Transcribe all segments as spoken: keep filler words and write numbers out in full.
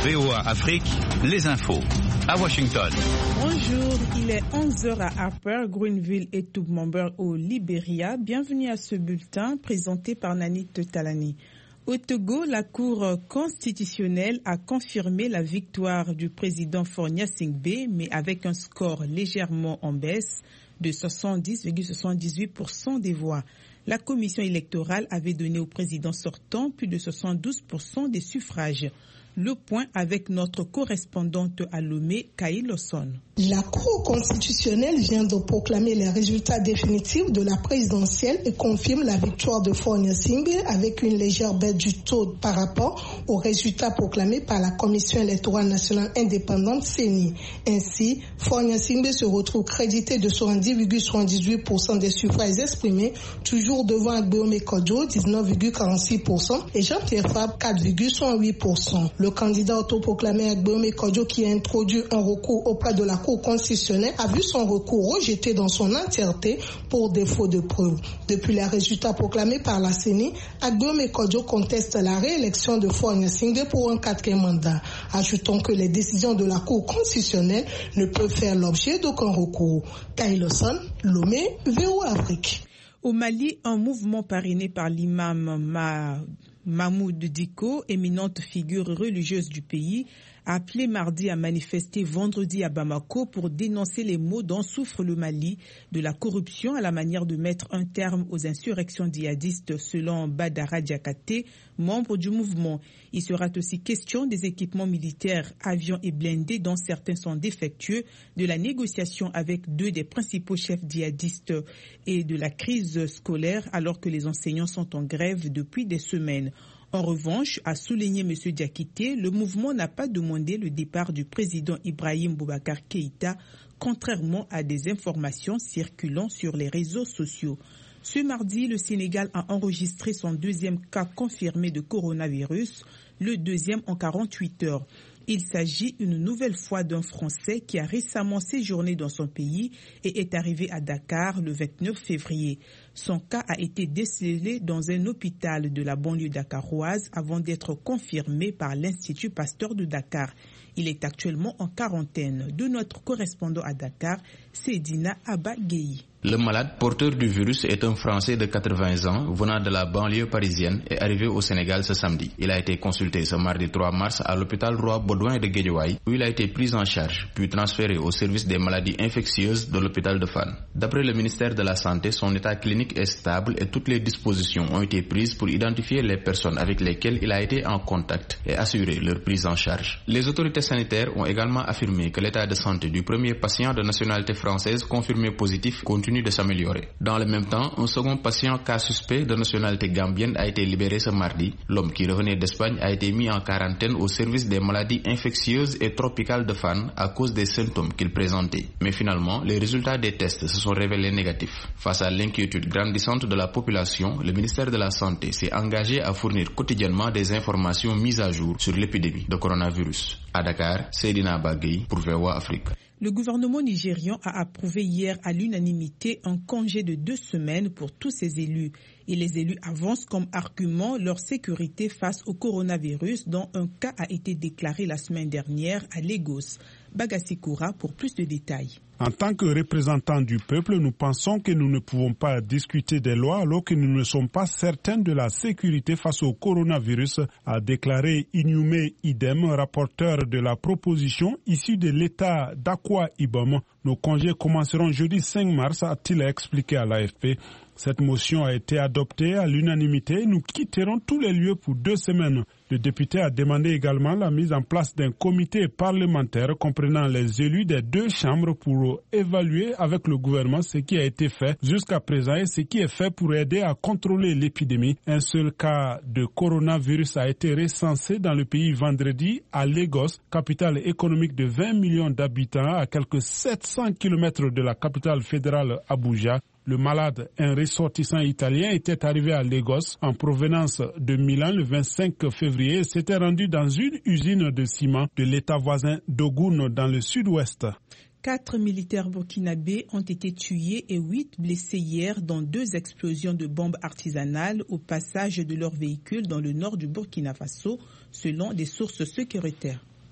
V O A Afrique, les infos. À Washington. Bonjour, il est onze heures à Harper, Greenville et Tubmanburg au Libéria. Bienvenue à ce bulletin présenté par Nanit Talani. Au Togo, la Cour constitutionnelle a confirmé la victoire du président Faure Gnassingbé, mais avec un score légèrement en baisse de soixante-dix virgule soixante-dix-huit pour cent des voix. La commission électorale avait donné au président sortant plus de soixante-douze pour cent des suffrages. Le point avec notre correspondante à Lomé, Kaï Lawson. La Cour constitutionnelle vient de proclamer les résultats définitifs de la présidentielle et confirme la victoire de Faure Gnassingbé avec une légère baisse du taux par rapport aux résultats proclamés par la Commission électorale nationale indépendante C E N I. Ainsi, Faure Gnassingbé se retrouve crédité de soixante-dix virgule soixante-dix-huit pour cent des suffrages exprimés, toujours devant Agbéomé Kodjo, dix-neuf virgule quarante-six pour cent et Jean-Pierre Fabre, quatre virgule soixante-huit pour cent. Le candidat autoproclamé Agbéomé Kodjo, qui a introduit un recours auprès de la Cour constitutionnelle, a vu son recours rejeté dans son entièreté pour défaut de preuves. Depuis les résultats proclamés par la C E N I, Agbéomé Kodjo conteste la réélection de Faure Gnassingbé pour un quatrième mandat. Ajoutons que les décisions de la Cour constitutionnelle ne peuvent faire l'objet d'aucun recours. Kaï Lawson, Lomé, V O A Afrique. Au Mali, un mouvement parrainé par l'imam Ma... Mahmoud Dicko, éminente figure religieuse du pays, a appelé mardi à manifester vendredi à Bamako pour dénoncer les maux dont souffre le Mali, de la corruption à la manière de mettre un terme aux insurrections djihadistes selon Badara Diakate, membre du mouvement. Il sera aussi question des équipements militaires, avions et blindés dont certains sont défectueux, de la négociation avec deux des principaux chefs djihadistes et de la crise scolaire alors que les enseignants sont en grève depuis des semaines. En revanche, a souligné M. Diakité, le mouvement n'a pas demandé le départ du président Ibrahim Boubacar Keïta, contrairement à des informations circulant sur les réseaux sociaux. Ce mardi, le Sénégal a enregistré son deuxième cas confirmé de coronavirus, le deuxième en quarante-huit heures. Il s'agit une nouvelle fois d'un Français qui a récemment séjourné dans son pays et est arrivé à Dakar le vingt-neuf février. Son cas a été décelé dans un hôpital de la banlieue dakaroise avant d'être confirmé par l'Institut Pasteur de Dakar. Il est actuellement en quarantaine. De notre correspondant à Dakar, Sedina Abba-Gueye. Le malade porteur du virus est un Français de quatre-vingts ans venant de la banlieue parisienne et arrivé au Sénégal ce samedi. Il a été consulté ce mardi trois mars à l'hôpital Roi Baudouin de Guédiawaye où il a été pris en charge puis transféré au service des maladies infectieuses de l'hôpital de Fann. D'après le ministère de la Santé, son état clinique est stable et toutes les dispositions ont été prises pour identifier les personnes avec lesquelles il a été en contact et assurer leur prise en charge. Les autorités sanitaires ont également affirmé que l'état de santé du premier patient de nationalité française confirmé positif continue de s'améliorer. Dans le même temps, un second patient cas suspect de nationalité gambienne a été libéré ce mardi. L'homme qui revenait d'Espagne a été mis en quarantaine au service des maladies infectieuses et tropicales de Fann à cause des symptômes qu'il présentait. Mais finalement, les résultats des tests se sont révélés négatifs. Face à l'inquiétude grandissante de la population, le ministère de la Santé s'est engagé à fournir quotidiennement des informations mises à jour sur l'épidémie de coronavirus. À Dakar, Seydina Bagui pour V O A Afrique. Le gouvernement nigérian a approuvé hier à l'unanimité un congé de deux semaines pour tous ses élus. Et les élus avancent comme argument leur sécurité face au coronavirus dont un cas a été déclaré la semaine dernière à Lagos. Bagassi-Koura pour plus de détails. En tant que représentants du peuple, nous pensons que nous ne pouvons pas discuter des lois alors que nous ne sommes pas certains de la sécurité face au coronavirus, a déclaré Inyume Idem, rapporteur de la proposition issue de l'État d'Akwa Ibom. Nos congés commenceront jeudi cinq mars, a-t-il expliqué à l'A F P. Cette motion a été adoptée à l'unanimité. Nous quitterons tous les lieux pour deux semaines. Le député a demandé également la mise en place d'un comité parlementaire comprenant les élus des deux chambres pour évaluer avec le gouvernement ce qui a été fait jusqu'à présent et ce qui est fait pour aider à contrôler l'épidémie. Un seul cas de coronavirus a été recensé dans le pays vendredi à Lagos, capitale économique de vingt millions d'habitants, à quelques sept cents kilomètres de la capitale fédérale Abuja. Le malade, un ressortissant italien, était arrivé à Lagos en provenance de Milan le vingt-cinq février et s'était rendu dans une usine de ciment de l'État voisin d'Ogun dans le sud-ouest. Quatre militaires burkinabés ont été tués et huit blessés hier dans deux explosions de bombes artisanales au passage de leur véhicule dans le nord du Burkina Faso, selon des sources sécuritaires.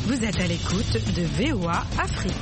Vous êtes à l'écoute de V O A Afrique.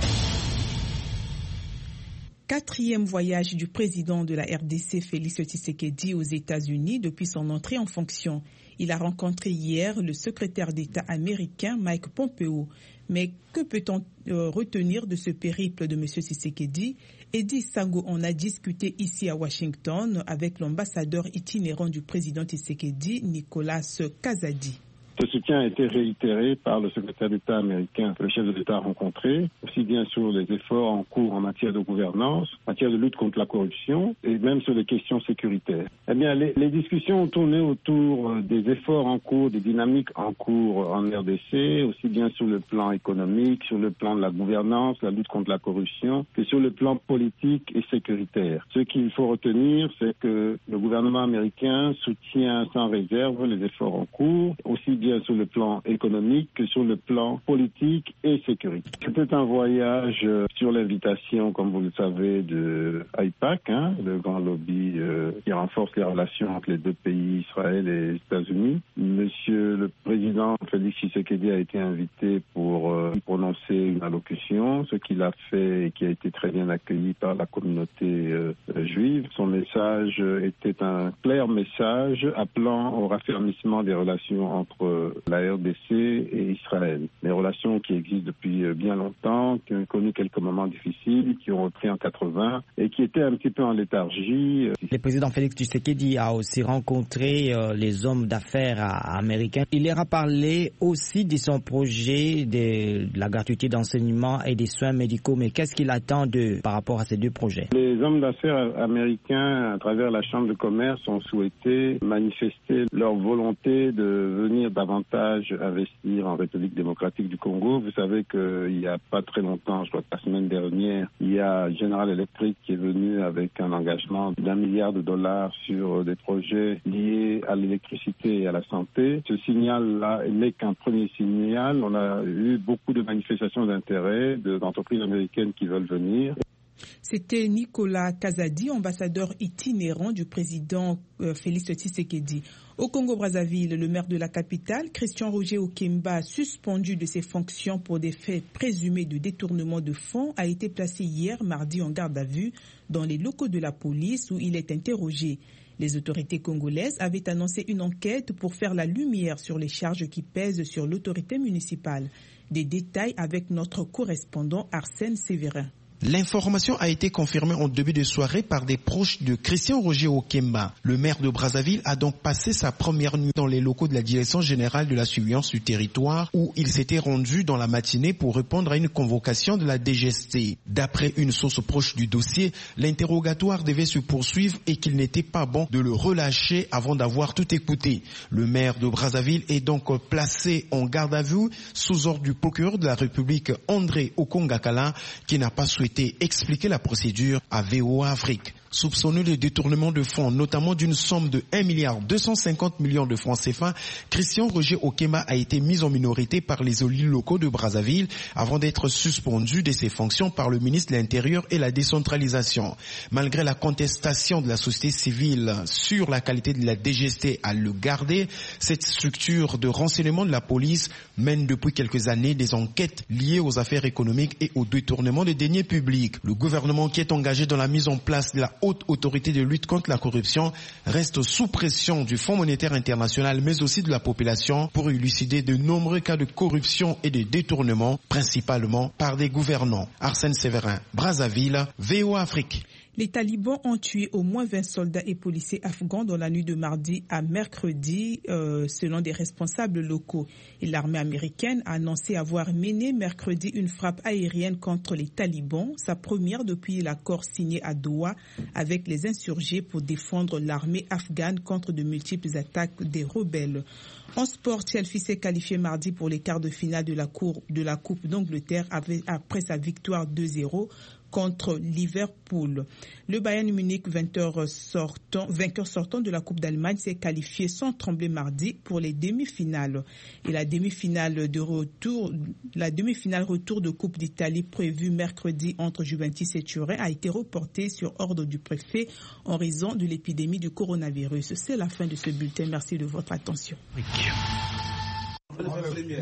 Quatrième voyage du président de la R D C, Félix Tshisekedi, aux États-Unis depuis son entrée en fonction. Il a rencontré hier le secrétaire d'État américain Mike Pompeo. Mais que peut-on euh, retenir de ce périple de M. Tshisekedi? Eddie Sango en a discuté ici à Washington avec l'ambassadeur itinérant du président Tshisekedi, Nicolas Kazadi. Ce soutien a été réitéré par le secrétaire d'État américain que le chef de l'État a rencontré, aussi bien sur les efforts en cours en matière de gouvernance, en matière de lutte contre la corruption et même sur les questions sécuritaires. Eh bien, les, les discussions ont tourné autour des efforts en cours, des dynamiques en cours en R D C, aussi bien sur le plan économique, sur le plan de la gouvernance, la lutte contre la corruption, que sur le plan politique et sécuritaire. Ce qu'il faut retenir, c'est que le gouvernement américain soutient sans réserve les efforts en cours, aussi bien sur le plan économique que sur le plan politique et sécuritaire. C'était un voyage sur l'invitation, comme vous le savez, de AIPAC, hein, le grand lobby euh, qui renforce les relations entre les deux pays, Israël et les États-Unis. Monsieur le président Félix Tshisekedi a été invité pour euh, prononcer une allocution, ce qu'il a fait et qui a été très bien accueilli par la communauté euh, juive. Son message était un clair message appelant au raffermissement des relations entre la R D C et Israël. Les relations qui existent depuis bien longtemps, qui ont connu quelques moments difficiles, qui ont repris en quatre-vingts et qui étaient un petit peu en léthargie. Le président Félix Tshisekedi a aussi rencontré euh, les hommes d'affaires à, américains. Il leur a parlé aussi de son projet de, de la gratuité d'enseignement et des soins médicaux. Mais qu'est-ce qu'il attend de, par rapport à ces deux projets? Les hommes d'affaires américains, à travers la Chambre de commerce, ont souhaité manifester leur volonté de venir davantage investir en République démocratique du Congo. Vous savez qu'il n'y a pas très longtemps, je crois que la semaine dernière, il y a General Electric qui est venu avec un engagement d'un milliard de dollars sur des projets liés à l'électricité et à la santé. Ce signal-là n'est qu'un premier signal. On a eu beaucoup de manifestations d'intérêt d'entreprises américaines qui veulent venir. C'était Nicolas Kazadi, ambassadeur itinérant du président euh, Félix Tshisekedi. Au Congo-Brazzaville, le maire de la capitale, Christian Roger Okemba, suspendu de ses fonctions pour des faits présumés de détournement de fonds, a été placé hier, mardi, en garde à vue dans les locaux de la police où il est interrogé. Les autorités congolaises avaient annoncé une enquête pour faire la lumière sur les charges qui pèsent sur l'autorité municipale. Des détails avec notre correspondant Arsène Sévérin. L'information a été confirmée en début de soirée par des proches de Christian Roger Okemba. Le maire de Brazzaville a donc passé sa première nuit dans les locaux de la Direction générale de la surveillance du territoire où il s'était rendu dans la matinée pour répondre à une convocation de la D G S T. D'après une source proche du dossier, l'interrogatoire devait se poursuivre et qu'il n'était pas bon de le relâcher avant d'avoir tout écouté. Le maire de Brazzaville est donc placé en garde à vue sous ordre du procureur de la République André Okongakala qui n'a pas souhaité expliquer la procédure à V O A Afrique. Soupçonné de détournement de fonds, notamment d'une somme de un milliard deux cent cinquante millions de francs C F A, Christian Roger Okemba a été mis en minorité par les élus locaux de Brazzaville avant d'être suspendu de ses fonctions par le ministre de l'Intérieur et la décentralisation. Malgré la contestation de la société civile sur la qualité de la D G S T à le garder, cette structure de renseignement de la police mène depuis quelques années des enquêtes liées aux affaires économiques et au détournement des deniers publics. Le gouvernement qui est engagé dans la mise en place de la haute autorité de lutte contre la corruption reste sous pression du Fonds monétaire international mais aussi de la population pour élucider de nombreux cas de corruption et de détournement, principalement par des gouvernants. Arsène Sévérin, Brazzaville, V O A Afrique. Les talibans ont tué au moins vingt soldats et policiers afghans dans la nuit de mardi à mercredi, euh, selon des responsables locaux. Et l'armée américaine a annoncé avoir mené mercredi une frappe aérienne contre les talibans, sa première depuis l'accord signé à Doha avec les insurgés pour défendre l'armée afghane contre de multiples attaques des rebelles. En sport, Chelsea s'est qualifié mardi pour les quarts de finale de la, cour, de la Coupe d'Angleterre après sa victoire deux zéro contre Liverpool. Le Bayern Munich, vainqueur sortant, vainqueur sortant de la Coupe d'Allemagne, s'est qualifié sans trembler mardi pour les demi-finales. Et la demi-finale de retour, la demi-finale retour de Coupe d'Italie prévue mercredi entre Juventus et Turin a été reportée sur ordre du préfet en raison de l'épidémie du coronavirus. C'est la fin de ce bulletin. Merci de votre attention.